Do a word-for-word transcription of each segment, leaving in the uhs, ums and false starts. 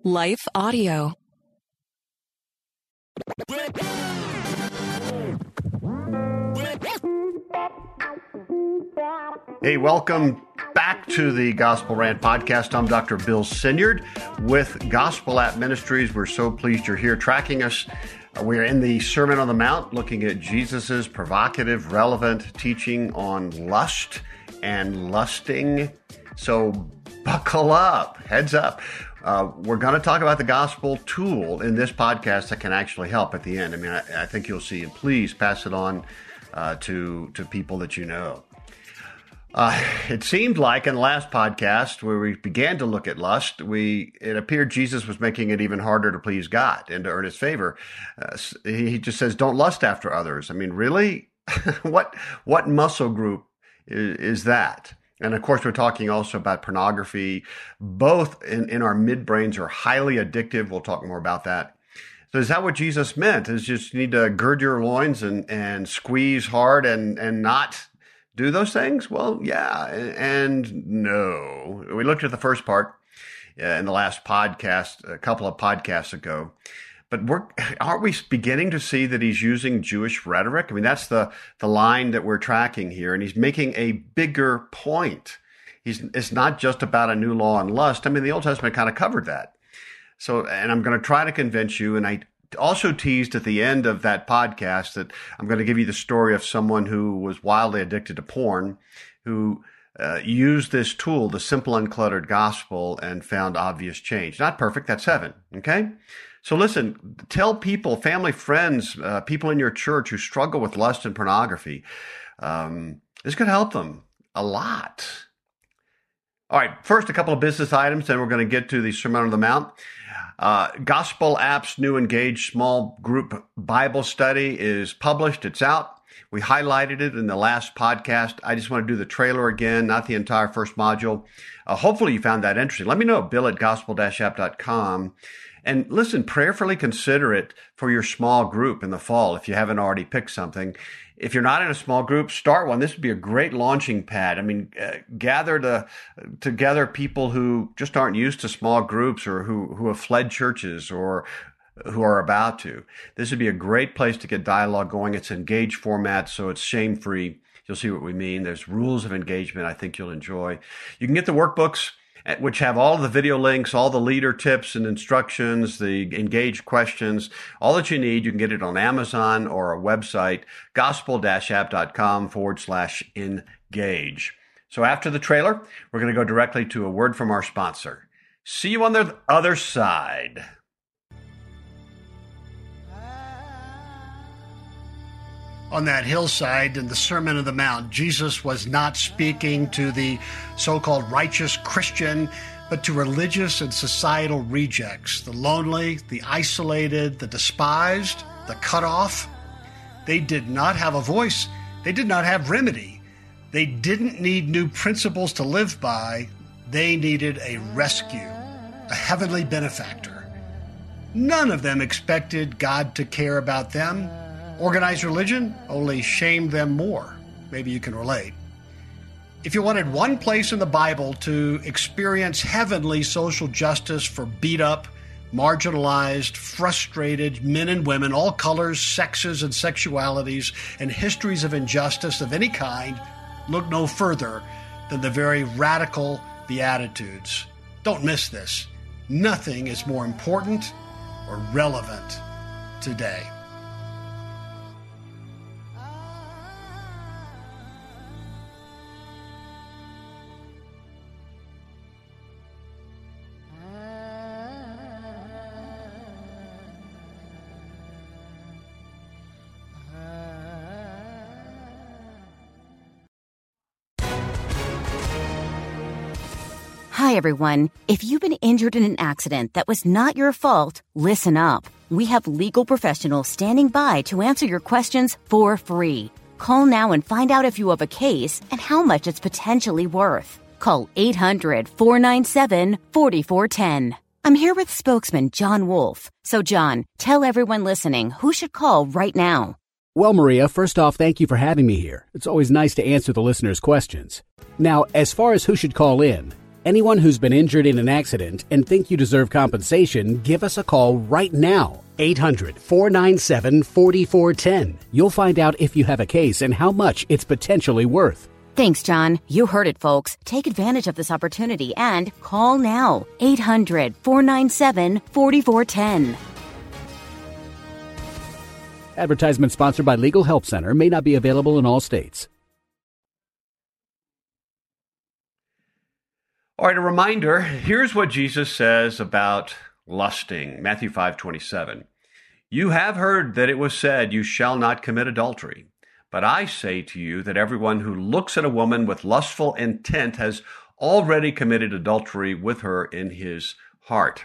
Life Audio. Hey, welcome back to the Gospel Rant Podcast. I'm Doctor Bill Sinyard with Gospel App Ministries. We're so pleased you're here tracking us. We're in the Sermon on the Mount, looking at Jesus's provocative, relevant teaching on lust and lusting. So buckle up, heads up. Uh, we're going to talk about the gospel tool in this podcast that can actually help at the end. I mean, I, I think you'll see, and please pass it on uh, to to people that you know. Uh, it seemed like in the last podcast where we began to look at lust, we it appeared Jesus was making it even harder to please God and to earn his favor. Uh, he just says, don't lust after others. I mean, really? what what muscle group is, is that? And of course, we're talking also about pornography. Both in, in our midbrains are highly addictive. We'll talk more about that. So is that what Jesus meant? Is just you need to gird your loins and, and squeeze hard and, and not do those things? Well, yeah, and no. We looked at the first part uh, in the last podcast, a couple of podcasts ago. But we're, aren't we beginning to see that he's using Jewish rhetoric? I mean, that's the, the line that we're tracking here. And he's making a bigger point. He's, it's not just about a new law on lust. I mean, the Old Testament kind of covered that. So, and I'm going to try to convince you, and I also teased at the end of that podcast that I'm going to give you the story of someone who was wildly addicted to porn, who uh, used this tool, the simple, uncluttered gospel, and found obvious change. Not perfect, that's heaven, okay? So listen, tell people, family, friends, uh, people in your church who struggle with lust and pornography. Um, this could help them a lot. All right, first, a couple of business items, then we're going to get to the Sermon on the Mount. Uh, Gospel App's new Engage small group Bible study is published. It's out. We highlighted it in the last podcast. I just want to do the trailer again, not the entire first module. Uh, hopefully you found that interesting. Let me know, bill at gospel dash app dot com. And listen, prayerfully consider it for your small group in the fall if you haven't already picked something. If you're not in a small group, start one. This would be a great launching pad. I mean, uh, gather to, together people who just aren't used to small groups or who, who have fled churches or who are about to. This would be a great place to get dialogue going. It's Engage format, so it's shame-free. You'll see what we mean. There's rules of engagement I think you'll enjoy. You can get the workbooks, which have all of the video links, all the leader tips and instructions, the engaged questions, all that you need. You can get it on Amazon or our website, gospel dash app dot com forward slash engage. So after the trailer, we're going to go directly to a word from our sponsor. See you on the other side. On that hillside in the Sermon on the Mount, Jesus was not speaking to the so-called righteous Christian, but to religious and societal rejects, the lonely, the isolated, the despised, the cut off. They did not have a voice. They did not have remedy. They didn't need new principles to live by. They needed a rescue, a heavenly benefactor. None of them expected God to care about them. Organized religion only shamed them more. Maybe you can relate. If you wanted one place in the Bible to experience heavenly social justice for beat up, marginalized, frustrated men and women, all colors, sexes, and sexualities, and histories of injustice of any kind, look no further than the very radical Beatitudes. Don't miss this. Nothing is more important or relevant today. Hi, everyone. If you've been injured in an accident that was not your fault, listen up. We have legal professionals standing by to answer your questions for free. Call now and find out if you have a case and how much it's potentially worth. Call eight hundred, four nine seven, four four one zero. I'm here with spokesman John Wolf. So, John, tell everyone listening who should call right now. Well, Maria, first off, thank you for having me here. It's always nice to answer the listeners' questions. Now, as far as who should call in, Anyone who's been injured in an accident and think you deserve compensation, give us a call right now. eight hundred, four nine seven, four four one zero. You'll find out if you have a case and how much it's potentially worth. Thanks, John. You heard it, folks. Take advantage of this opportunity and call now. eight hundred, four nine seven, four four one zero. Advertisement sponsored by Legal Help Center. May not be available in all states. All right, a reminder, here's what Jesus says about lusting. Matthew five twenty-seven. You have heard that it was said, you shall not commit adultery. But I say to you that everyone who looks at a woman with lustful intent has already committed adultery with her in his heart.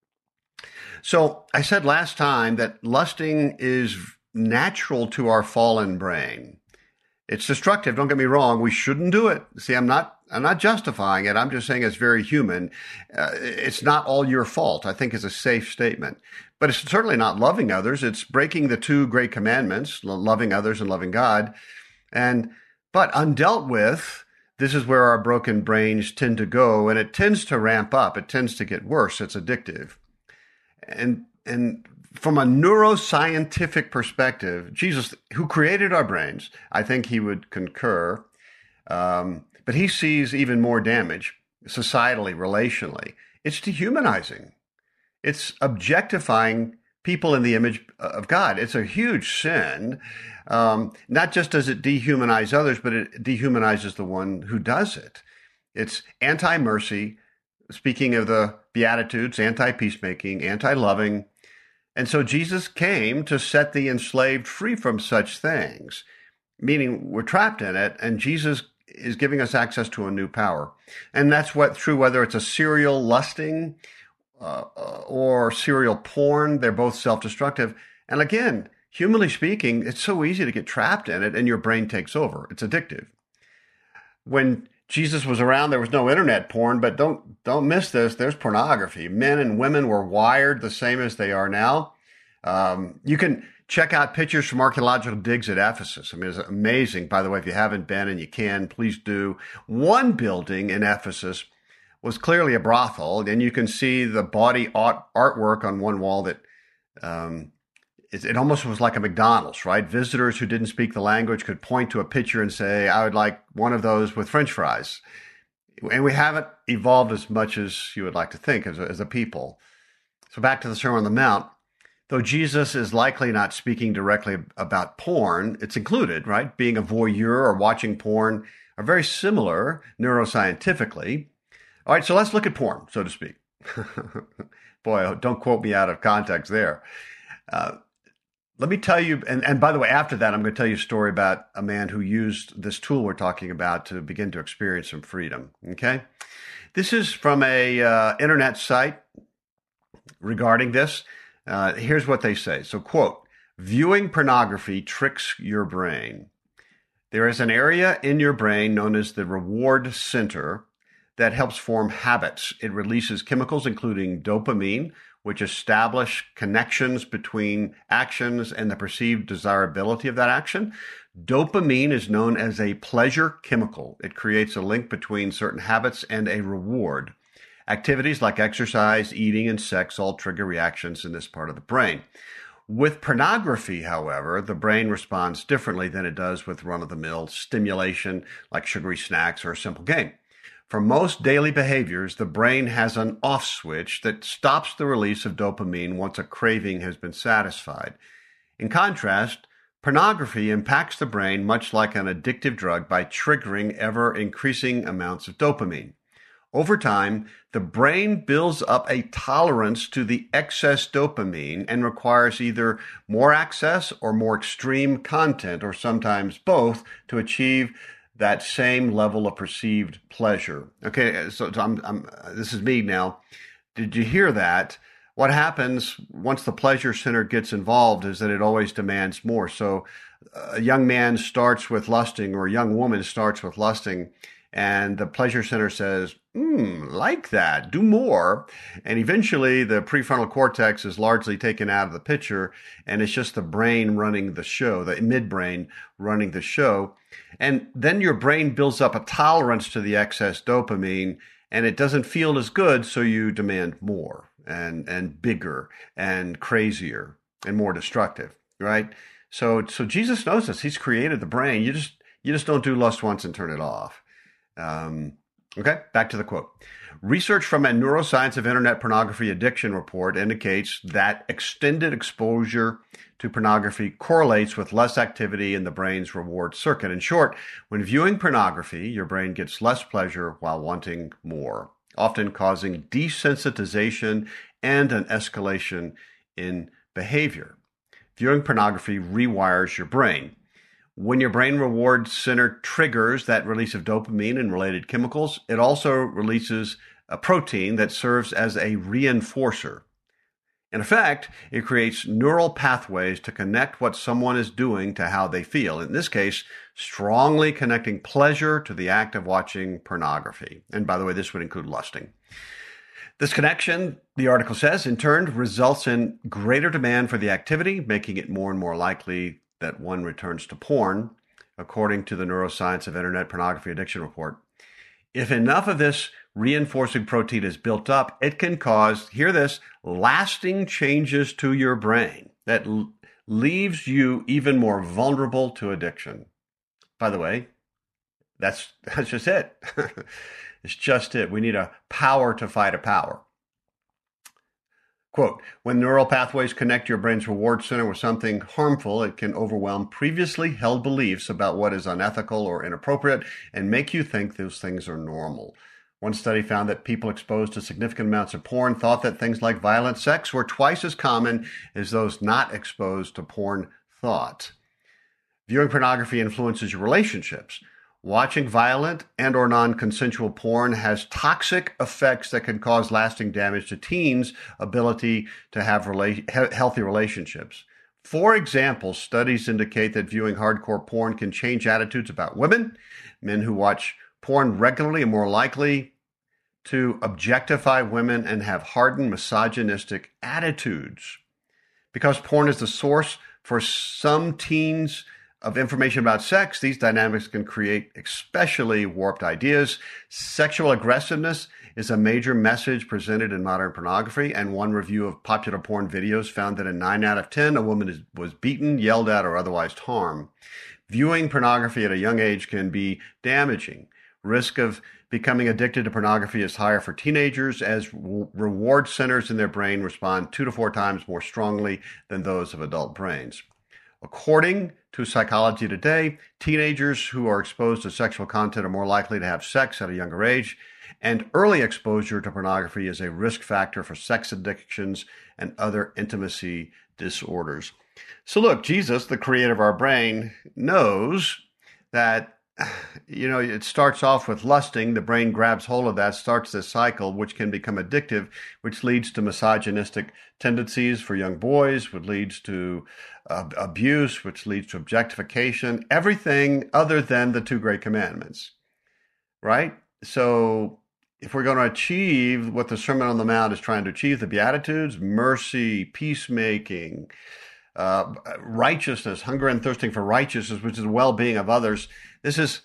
So I said last time that lusting is natural to our fallen brain. It's destructive. Don't get me wrong. We shouldn't do it. See, I'm not, I'm not justifying it. I'm just saying it's very human. Uh, it's not all your fault. I think it's a safe statement, but it's certainly not loving others. It's breaking the two great commandments, loving others and loving God. And, but undealt with, this is where our broken brains tend to go, and it tends to ramp up. It tends to get worse. It's addictive. And, and, From a neuroscientific perspective, Jesus, who created our brains, I think he would concur, um, but he sees even more damage societally, relationally. It's dehumanizing. It's objectifying people in the image of God. It's a huge sin. Um, not just does it dehumanize others, but it dehumanizes the one who does it. It's anti-mercy, speaking of the Beatitudes, anti-peacemaking, anti-loving. And so Jesus came to set the enslaved free from such things, meaning we're trapped in it, and Jesus is giving us access to a new power. And that's what true, whether it's a serial lusting uh, or serial porn, they're both self-destructive. And again, humanly speaking, it's so easy to get trapped in it, and your brain takes over. It's addictive. When Jesus was around, there was no internet porn, but don't don't miss this. There's pornography. Men and women were wired the same as they are now. Um, you can check out pictures from archaeological digs at Ephesus. I mean, it's amazing. By the way, if you haven't been and you can, please do. One building in Ephesus was clearly a brothel, and you can see the body art, artwork on one wall that um, it, it almost was like a McDonald's, right? Visitors who didn't speak the language could point to a picture and say, I would like one of those with French fries. And we haven't evolved as much as you would like to think as a, as a people. So back to the Sermon on the Mount. Though Jesus is likely not speaking directly about porn, it's included, right? Being a voyeur or watching porn are very similar neuroscientifically. All right, so let's look at porn, so to speak. Boy, don't quote me out of context there. Uh, let me tell you, and, and by the way, after that, I'm going to tell you a story about a man who used this tool we're talking about to begin to experience some freedom, okay? This is from a uh, internet site regarding this. Uh, here's what they say. So, quote, viewing pornography tricks your brain. There is an area in your brain known as the reward center that helps form habits. It releases chemicals including dopamine, which establish connections between actions and the perceived desirability of that action. Dopamine is known as a pleasure chemical. It creates a link between certain habits and a reward. Activities like exercise, eating, and sex all trigger reactions in this part of the brain. With pornography, however, the brain responds differently than it does with run-of-the-mill stimulation like sugary snacks or a simple game. For most daily behaviors, the brain has an off switch that stops the release of dopamine once a craving has been satisfied. In contrast, pornography impacts the brain much like an addictive drug by triggering ever-increasing amounts of dopamine. Over time, the brain builds up a tolerance to the excess dopamine and requires either more access or more extreme content, or sometimes both, to achieve that same level of perceived pleasure. Okay, so, so I'm, I'm, this is me now. Did you hear that? What happens once the pleasure center gets involved is that it always demands more. So a young man starts with lusting, or a young woman starts with lusting, and the pleasure center says, hmm, like that, do more. And eventually the prefrontal cortex is largely taken out of the picture, and it's just the brain running the show, the midbrain running the show. And then your brain builds up a tolerance to the excess dopamine, and it doesn't feel as good, so you demand more and and bigger and crazier and more destructive, right? So so Jesus knows this. He's created the brain. You just you just don't do lust once and turn it off. Um, okay, back to the quote. Research from a Neuroscience of Internet Pornography Addiction report indicates that extended exposure to pornography correlates with less activity in the brain's reward circuit. In short, when viewing pornography, your brain gets less pleasure while wanting more, often causing desensitization and an escalation in behavior. Viewing pornography rewires your brain. When your brain reward center triggers that release of dopamine and related chemicals, it also releases a protein that serves as a reinforcer. In effect, it creates neural pathways to connect what someone is doing to how they feel. In this case, strongly connecting pleasure to the act of watching pornography. And by the way, this would include lusting. This connection, the article says, in turn results in greater demand for the activity, making it more and more likely that one returns to porn, according to the Neuroscience of Internet Pornography Addiction report. If enough of this reinforcing protein is built up, it can cause, hear this, lasting changes to your brain that l- leaves you even more vulnerable to addiction. By the way, that's that's just it. It's just it. We need a power to fight a power. Quote, when neural pathways connect your brain's reward center with something harmful, it can overwhelm previously held beliefs about what is unethical or inappropriate and make you think those things are normal. One study found that people exposed to significant amounts of porn thought that things like violent sex were twice as common as those not exposed to porn thought. Viewing pornography influences your relationships. Watching violent and or non-consensual porn has toxic effects that can cause lasting damage to teens' ability to have rela- healthy relationships. For example, studies indicate that viewing hardcore porn can change attitudes about women. Men who watch porn regularly are more likely to objectify women and have hardened misogynistic attitudes. Because porn is the source for some teens' of information about sex, these dynamics can create especially warped ideas. Sexual aggressiveness is a major message presented in modern pornography, and one review of popular porn videos found that in nine out of ten, a woman is, was beaten, yelled at, or otherwise harmed. Viewing pornography at a young age can be damaging. Risk of becoming addicted to pornography is higher for teenagers, as re- reward centers in their brain respond two to four times more strongly than those of adult brains. According to Psychology Today, teenagers who are exposed to sexual content are more likely to have sex at a younger age, and early exposure to pornography is a risk factor for sex addictions and other intimacy disorders. So look, Jesus, the creator of our brain, knows that, you know, it starts off with lusting. The brain grabs hold of that, starts this cycle, which can become addictive, which leads to misogynistic tendencies for young boys, which leads to uh, abuse, which leads to objectification, everything other than the two great commandments, right? So if we're going to achieve what the Sermon on the Mount is trying to achieve, the Beatitudes, mercy, peacemaking, uh, righteousness, hunger and thirsting for righteousness, which is the well-being of others, this is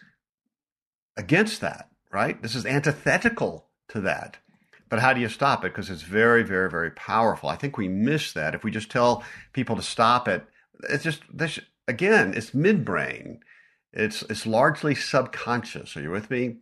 against that, right? This is antithetical to that. But how do you stop it? Because it's very, very, very powerful. I think we miss that. If we just tell people to stop it, it's just, this, again, it's midbrain. It's, it's largely subconscious. Are you with me?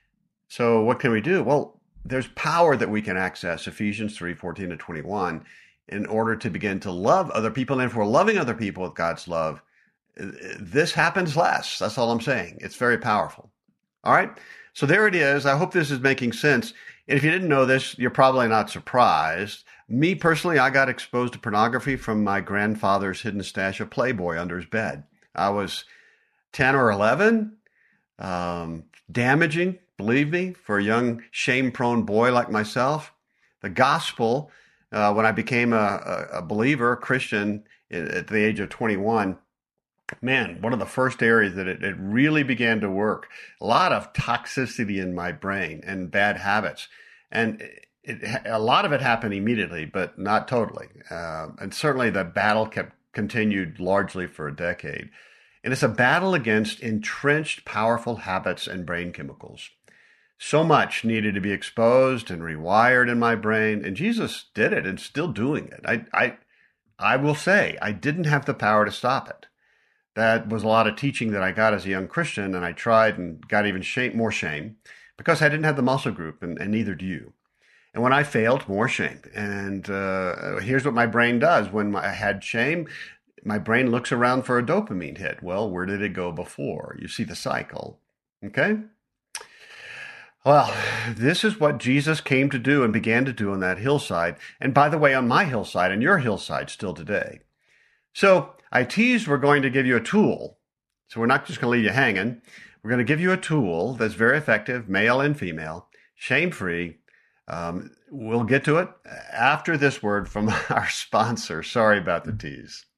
So what can we do? Well, there's power that we can access, Ephesians three, fourteen to twenty-one, in order to begin to love other people. And if we're loving other people with God's love, this happens less. That's all I'm saying. It's very powerful. All right. So there it is. I hope this is making sense. And if you didn't know this, you're probably not surprised. Me personally, I got exposed to pornography from my grandfather's hidden stash of Playboy under his bed. I was ten or eleven, um, damaging, believe me, for a young shame-prone boy like myself. The gospel, uh, when I became a, a, a believer, a Christian at the age of twenty-one, man, one of the first areas that it, it really began to work. A lot of toxicity in my brain and bad habits. And it, it, a lot of it happened immediately, but not totally. Uh, and certainly the battle kept continued largely for a decade. And it's a battle against entrenched, powerful habits and brain chemicals. So much needed to be exposed and rewired in my brain, and Jesus did it and still doing it. I, I, I will say I didn't have the power to stop it. That was a lot of teaching that I got as a young Christian, and I tried and got even shame, more shame because I didn't have the muscle group, and, and neither do you. And when I failed, more shame. And uh, here's what my brain does. When I had shame, my brain looks around for a dopamine hit. Well, where did it go before? You see the cycle. Okay? Well, this is what Jesus came to do and began to do on that hillside. And by the way, on my hillside and your hillside still today. So I teased we're going to give you a tool. So we're not just going to leave you hanging. We're going to give you a tool that's very effective, male and female, shame-free. Um, we'll get to it after this word from our sponsor. Sorry about the tease.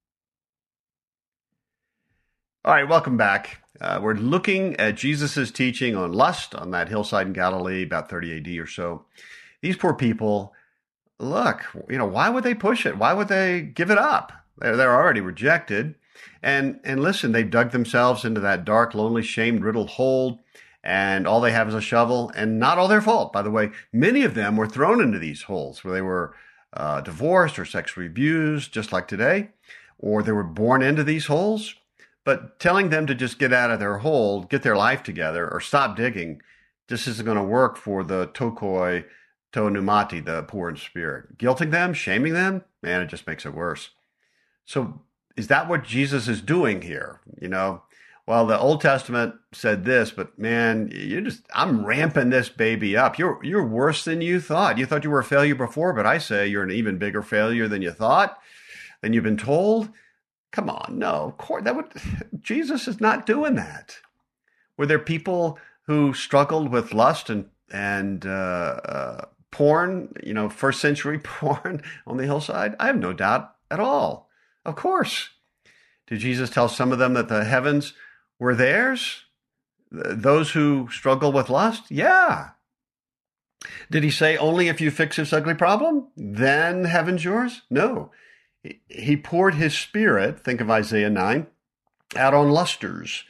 All right, welcome back. Uh, we're looking at Jesus' teaching on lust on that hillside in Galilee, about thirty A D or so. These poor people, look, you know, why would they push it? Why would they give it up? They're, they're already rejected. And, and listen, they've dug themselves into that dark, lonely, shame-riddled hole, and all they have is a shovel, and not all their fault, by the way. Many of them were thrown into these holes where they were uh, divorced or sexually abused, just like today, or they were born into these holes. But telling them to just get out of their hole, get their life together, or stop digging, just isn't going to work for the tokoi to pneumati, the poor in spirit. Guilting them, shaming them, man, it just makes it worse. So is that what Jesus is doing here? You know, well, the Old Testament said this, but man, you just, I'm ramping this baby up. You're, you're worse than you thought. You thought you were a failure before, but I say you're an even bigger failure than you thought, than you've been told. Come on, no, of course, that would, Jesus is not doing that. Were there people who struggled with lust and, and, uh, uh, porn, you know, first century porn on the hillside? I have no doubt at all. Of course. Did Jesus tell some of them that the heavens were theirs? Those who struggle with lust? Yeah. Did he say only if you fix this ugly problem, then heaven's yours? No. He poured his spirit, think of Isaiah nine, out on lusters,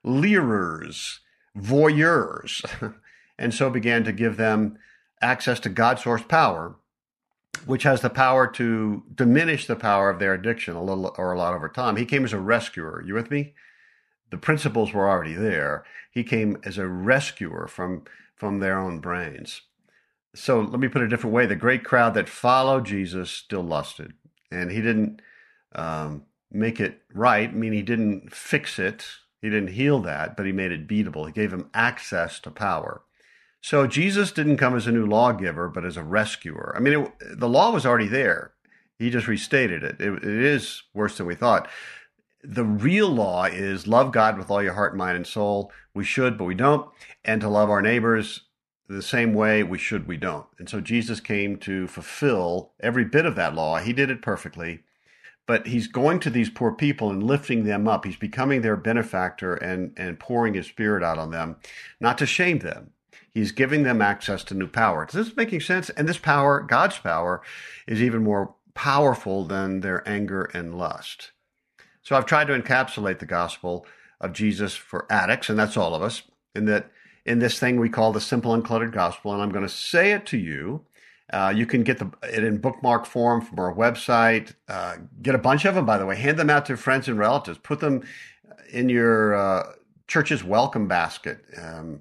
leerers, voyeurs, and so began to give them access to God's source power, which has the power to diminish the power of their addiction a little or a lot over time. He came as a rescuer. You with me? The principles were already there. He came as a rescuer from, from their own brains. So let me put it a different way. The great crowd that followed Jesus still lusted. And he didn't um, make it right, I mean, he didn't fix it. He didn't heal that, but he made it beatable. He gave them access to power. So Jesus didn't come as a new lawgiver, but as a rescuer. I mean, it, the law was already there. He just restated it. it. It is worse than we thought. The real law is love God with all your heart, mind, and soul. We should, but we don't. And to love our neighbors the same way we should, we don't. And so Jesus came to fulfill every bit of that law. He did it perfectly, but he's going to these poor people and lifting them up. He's becoming their benefactor and, and pouring his spirit out on them, not to shame them. He's giving them access to new power. Is this making sense? And this power, God's power, is even more powerful than their anger and lust. So I've tried to encapsulate the gospel of Jesus for addicts, and that's all of us, in that in this thing we call the simple uncluttered gospel, and I'm going to say it to you. Uh, you can get the, it in bookmark form from our website. Uh, get a bunch of them, by the way. Hand them out to friends and relatives. Put them in your uh, church's welcome basket. Um,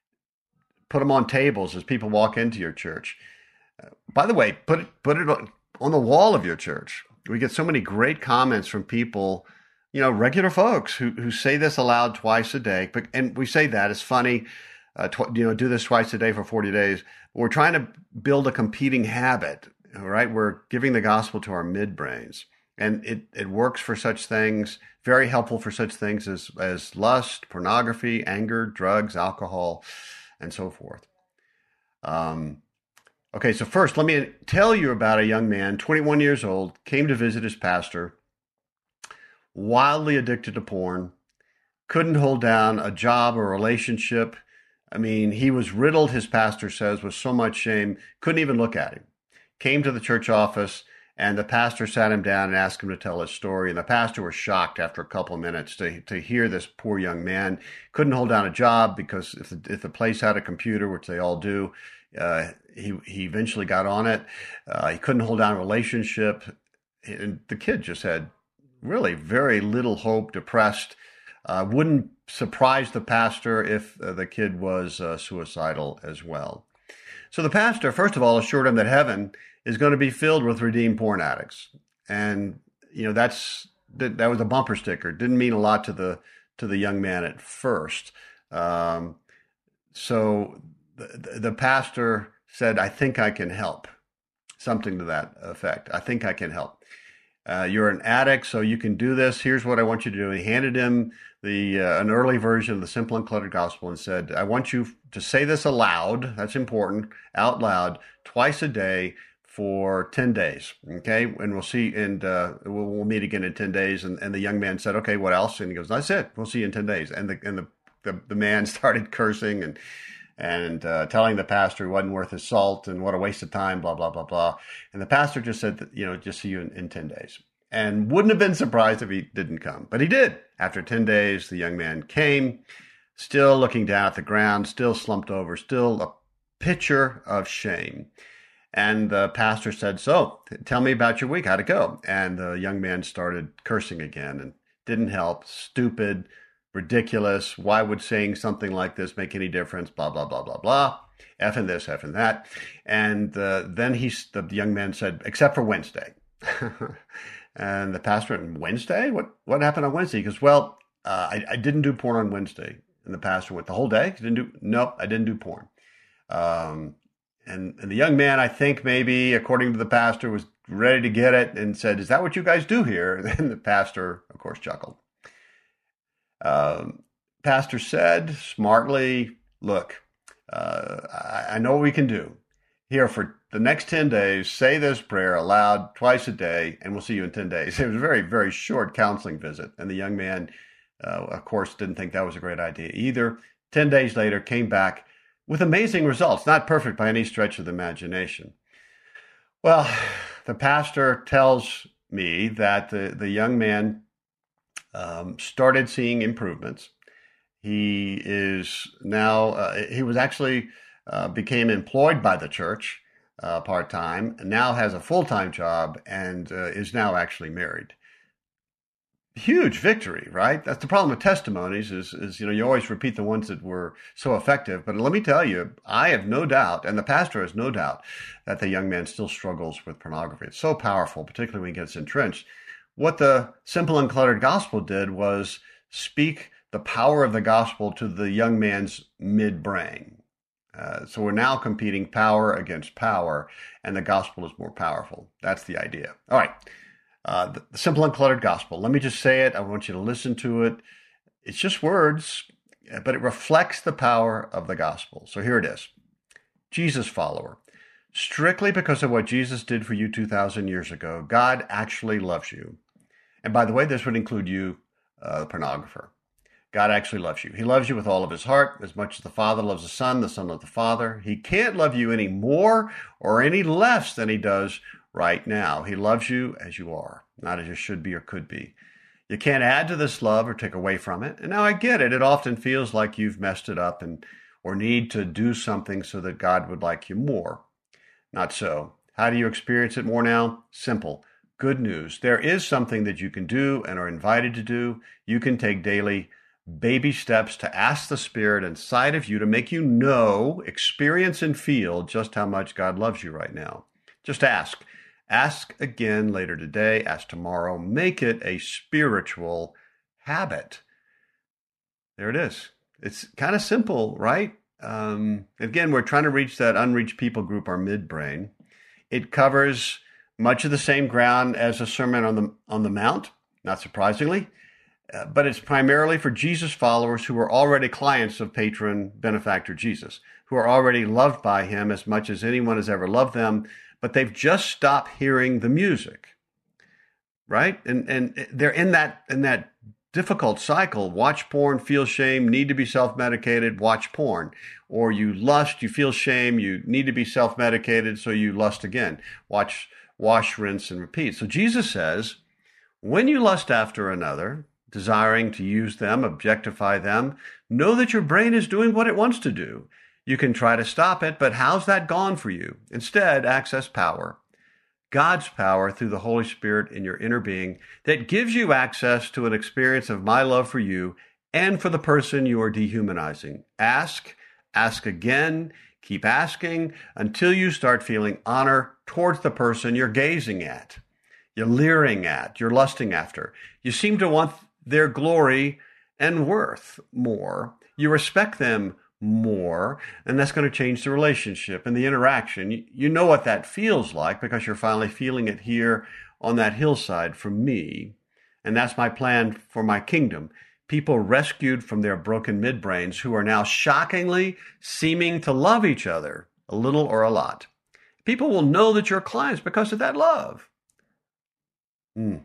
put them on tables as people walk into your church. Uh, by the way, put it, put it on the wall of your church. We get so many great comments from people, you know, regular folks who, who say this aloud twice a day. But, and we say that it's funny. Uh, tw- you know, do this twice a day for forty days. We're trying to build a competing habit, all right? We're giving the gospel to our midbrains. And it, it works for such things, very helpful for such things as, as lust, pornography, anger, drugs, alcohol, and so forth. Um, okay, so first, let me tell you about a young man, twenty-one years old, came to visit his pastor, wildly addicted to porn, couldn't hold down a job or relationship. I mean, he was riddled, his pastor says, with so much shame, couldn't even look at him. Came to the church office And the pastor sat him down and asked him to tell his story. And the pastor was shocked after a couple of minutes to to hear this poor young man couldn't hold down a job because if the, if the place had a computer, which they all do, uh, he he eventually got on it. Uh, he couldn't hold down a relationship, and the kid just had really very little hope, depressed. Uh, wouldn't surprise the pastor if uh, the kid was uh, suicidal as well. So the pastor, first of all, assured him that heaven is going to be filled with redeemed porn addicts. And, you know, that's that, that was a bumper sticker. It didn't mean a lot to the to the young man at first. Um, so the, the pastor said, I think I can help. Something to that effect. I think I can help. Uh, you're an addict, so you can do this. Here's what I want you to do. He handed him the uh, an early version of the Simple Uncluttered Gospel and said, I want you to say this aloud. That's important. Out loud, twice a day for ten days. Okay. And we'll see. And uh, we'll, we'll meet again in ten days. And, and the young man said, okay, what else? And he goes, that's it. We'll see you in ten days. And the, and the, the, the man started cursing and, and uh, telling the pastor he wasn't worth his salt and what a waste of time, blah, blah, blah, blah. And the pastor just said, that, you know, just see you in, in ten days. And wouldn't have been surprised if he didn't come. But he did. After ten days, the young man came, still looking down at the ground, still slumped over, still a picture of shame. And the pastor said, so tell me about your week. How'd it go? And the young man started cursing again and didn't help. Stupid, ridiculous. Why would saying something like this make any difference? Blah, blah, blah, blah, blah. Effing this, effing that. And uh, then he, the young man said, except for Wednesday. And the pastor went, Wednesday? What what happened on Wednesday? He goes, well, uh, I, I didn't do porn on Wednesday. And the pastor went, the whole day? You didn't do? Nope, I didn't do porn. Um, and, and the young man, I think maybe, according to the pastor, was ready to get it and said, is that what you guys do here? And the pastor, of course, chuckled. Um, pastor said smartly, look, uh, I, I know what we can do. Here, for the next ten days, say this prayer aloud twice a day, and we'll see you in ten days. It was a very, very short counseling visit. And the young man, uh, of course, didn't think that was a great idea either. ten days later, came back with amazing results, not perfect by any stretch of the imagination. Well, the pastor tells me that the, the young man um, started seeing improvements. He is now, uh, he was actually... Uh, became employed by the church uh, part-time, now has a full-time job, and uh, is now actually married. Huge victory, right? That's the problem with testimonies is, is, you know, you always repeat the ones that were so effective. But let me tell you, I have no doubt, and the pastor has no doubt, that the young man still struggles with pornography. It's so powerful, particularly when he gets entrenched. What the Simple Uncluttered Gospel did was speak the power of the gospel to the young man's midbrain. Uh, so we're now competing power against power, and the gospel is more powerful. That's the idea. All right. Uh, the, the Simple Uncluttered Gospel. Let me just say it. I want you to listen to it. It's just words, but it reflects the power of the gospel. So here it is. Jesus follower. Strictly because of what Jesus did for you two thousand years ago, God actually loves you. And by the way, this would include you, uh, the pornographer. God actually loves you. He loves you with all of his heart, as much as the Father loves the Son, the Son loves the Father. He can't love you any more or any less than he does right now. He loves you as you are, not as you should be or could be. You can't add to this love or take away from it. And now I get it. It often feels like you've messed it up and or need to do something so that God would like you more. Not so. How do you experience it more now? Simple. Good news. There is something that you can do and are invited to do. You can take daily baby steps to ask the Spirit inside of you to make you know, experience, and feel just how much God loves you right now. Just ask. Ask again later today. Ask tomorrow. Make it a spiritual habit. There it is. It's kind of simple, right? Um, again, we're trying to reach that unreached people group, our midbrain. It covers much of the same ground as a Sermon on the on the Mount, not surprisingly. Uh, but it's primarily for Jesus followers who are already clients of patron benefactor Jesus, who are already loved by him as much as anyone has ever loved them, but they've just stopped hearing the music, right? And and they're in that in that difficult cycle. Watch porn, feel shame, need to be self-medicated, watch porn. Or you lust, you feel shame, you need to be self-medicated, so you lust again. Watch wash, rinse, and repeat. So Jesus says, when you lust after another, desiring to use them, objectify them, know that your brain is doing what it wants to do. You can try to stop it, but how's that gone for you? Instead, access power. God's power through the Holy Spirit in your inner being that gives you access to an experience of my love for you and for the person you are dehumanizing. Ask, ask again, keep asking until you start feeling honor towards the person you're gazing at, you're leering at, you're lusting after. You seem to want their glory and worth more. You respect them more, and that's going to change the relationship and the interaction. You, you know what that feels like because you're finally feeling it here on that hillside from me. And that's my plan for my kingdom. People rescued from their broken midbrains who are now shockingly seeming to love each other, a little or a lot. People will know that you're clients because of that love. Hmm.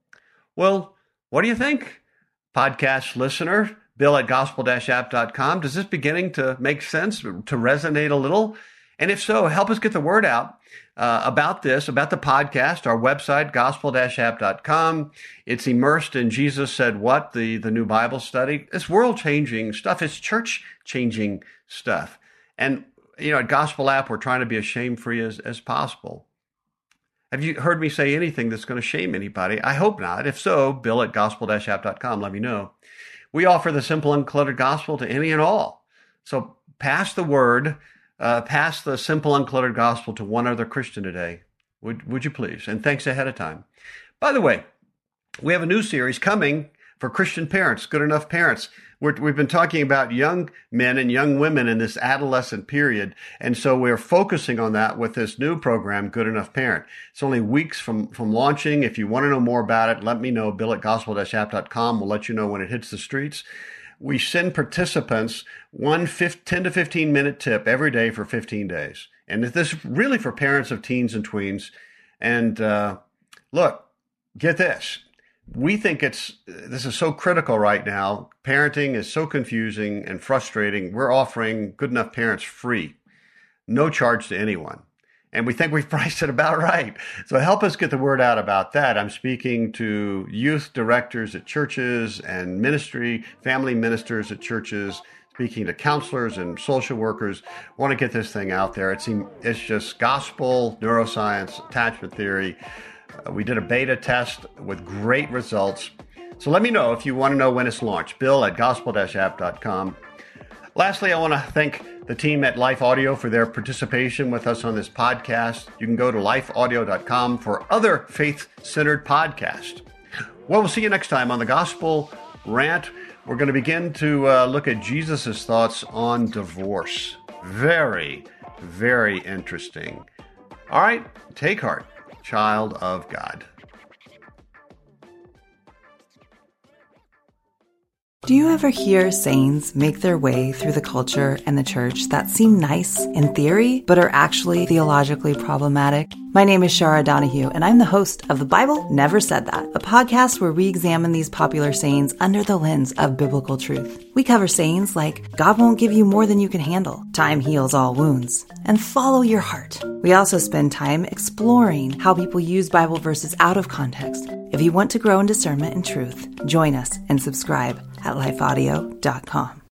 Well, what do you think, podcast listener? Bill at gospel dash app dot com. Does this beginning to make sense, to resonate a little? And if so, help us get the word out uh, about this, about the podcast, our website, gospel dash app dot com. It's immersed in Jesus Said What, the, the new Bible study. It's world-changing stuff. It's church-changing stuff. And, you know, at Gospel App, we're trying to be as shame-free as, as possible. Have you heard me say anything that's going to shame anybody? I hope not. If so, Bill at gospel dash app dot com. Let me know. We offer the simple, uncluttered gospel to any and all. So pass the word, uh, pass the simple, uncluttered gospel to one other Christian today. Would, would you please? And thanks ahead of time. By the way, we have a new series coming for Christian parents, good enough parents. We're, we've been talking about young men and young women in this adolescent period. And so we're focusing on that with this new program, Good Enough Parent. It's only weeks from, from launching. If you want to know more about it, let me know. Bill at gospel dash app dot com. We'll let you know when it hits the streets. We send participants one ten to fifteen minute tip every day for fifteen days. And this is really for parents of teens and tweens. And uh, look, get this. We think it's, this is so critical right now. Parenting is so confusing and frustrating. We're offering Good Enough Parents free, no charge to anyone. And we think we've priced it about right. So help us get the word out about that. I'm speaking to youth directors at churches and ministry, family ministers at churches, speaking to counselors and social workers. Want to get this thing out there. It's, it's just gospel, neuroscience, attachment theory. Uh, we did a beta test with great results. So let me know if you want to know when it's launched. Bill at gospel dash app dot com. Lastly, I want to thank the team at Life Audio for their participation with us on this podcast. You can go to life audio dot com for other faith-centered podcasts. Well, we'll see you next time on the Gospel Rant. We're going to begin to uh, look at Jesus' thoughts on divorce. Very, very interesting. All right, take heart, child of God. Do you ever hear sayings make their way through the culture and the church that seem nice in theory, but are actually theologically problematic? My name is Shara Donahue, and I'm the host of The Bible Never Said That, a podcast where we examine these popular sayings under the lens of biblical truth. We cover sayings like, God won't give you more than you can handle, time heals all wounds, and follow your heart. We also spend time exploring how people use Bible verses out of context. If you want to grow in discernment and truth, join us and subscribe at life audio dot com.